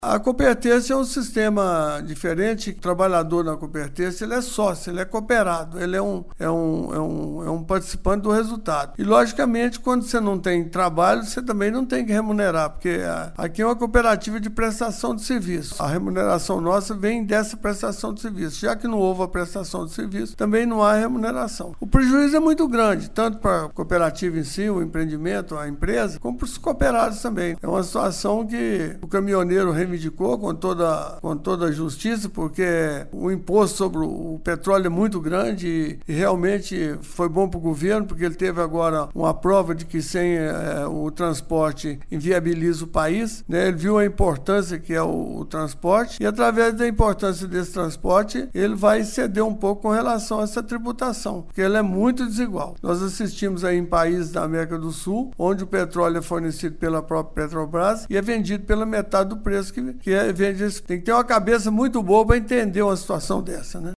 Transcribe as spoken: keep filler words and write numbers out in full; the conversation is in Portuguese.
A Coopertência é um sistema diferente. O trabalhador na Coopertência, ele é sócio, ele é cooperado, ele é um, é, um, é, um, é um participante do resultado. E, logicamente, quando você não tem trabalho, você também não tem que remunerar, porque aqui é uma cooperativa de prestação de serviço. A remuneração nossa vem dessa prestação de serviço. Já que não houve a prestação de serviço, também não há remuneração. O prejuízo é muito grande, tanto para a cooperativa em si, o empreendimento, a empresa, como para os cooperados também. É uma situação que o caminhoneiro reivindicou com toda, com toda a justiça, porque o imposto sobre o petróleo é muito grande e, e realmente foi bom para o governo, porque ele teve agora uma prova de que sem é, o transporte inviabiliza o país, né? Ele viu a importância que é o, o transporte e, através da importância desse transporte, ele vai ceder um pouco com relação a essa tributação, porque ele é muito desigual. Nós assistimos aí em países da América do Sul, onde o petróleo é fornecido pela própria Petrobras e é vendido pela metade do preço que, que é vendido. Tem que ter uma cabeça muito boa para entender uma situação dessa, né?